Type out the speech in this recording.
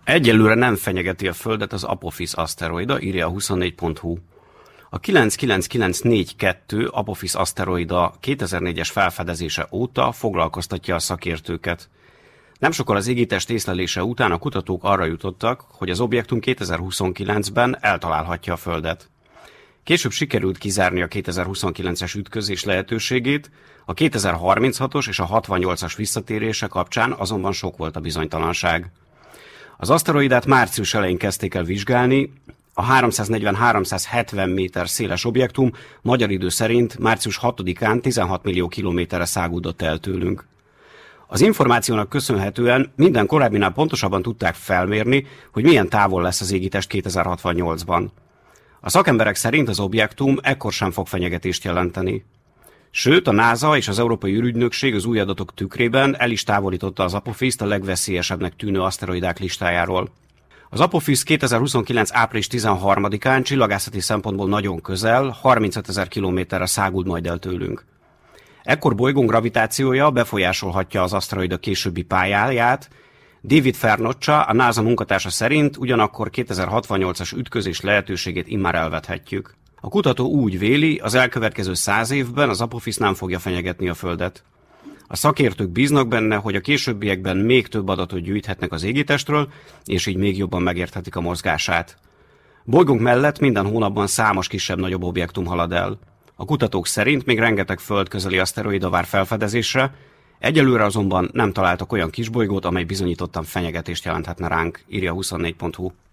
Egyelőre nem fenyegeti a Földet az Apophis aszteroida, írja a 24.hu. A 99942 Apophis aszteroida 2004-es felfedezése óta foglalkoztatja a szakértőket. Nem sokkal az égitest észlelése után a kutatók arra jutottak, hogy az objektum 2029-ben eltalálhatja a Földet. Később sikerült kizárni a 2029-es ütközés lehetőségét, a 2036-os és a 68-as visszatérése kapcsán azonban sok volt a bizonytalanság. Az aszteroidát március elején kezdték el vizsgálni, a 340-370 méter széles objektum magyar idő szerint március 6-án 16 millió kilométerre száguldott el tőlünk. Az információnak köszönhetően minden korábbinál pontosabban tudták felmérni, hogy milyen távol lesz az égitest 2068-ban. A szakemberek szerint az objektum ekkor sem fog fenyegetést jelenteni. Sőt, a NASA és az Európai űrügynökség az új adatok tükrében el is távolította az Apophiszt a legveszélyesebbnek tűnő aszteroidák listájáról. Az Apophis 2029. április 13-án csillagászati szempontból nagyon közel, 35 000 kilométerre száguld majd el tőlünk. Ekkor bolygónk gravitációja befolyásolhatja az aszteroida későbbi pályáját. David Fernoccia, a NASA munkatársa szerint ugyanakkor 2068-as ütközés lehetőségét immár elvethetjük. A kutató úgy véli, az elkövetkező 100 évben az Apophis nem fogja fenyegetni a Földet. A szakértők bíznak benne, hogy a későbbiekben még több adatot gyűjthetnek az égitestről, és így még jobban megérthetik a mozgását. Bolygónk mellett minden hónapban számos kisebb-nagyobb objektum halad el. A kutatók szerint még rengeteg földközeli aszteroida vár felfedezésre, egyelőre azonban nem találtak olyan kisbolygót, amely bizonyítottan fenyegetést jelenthetne ránk, írja a 24.hu.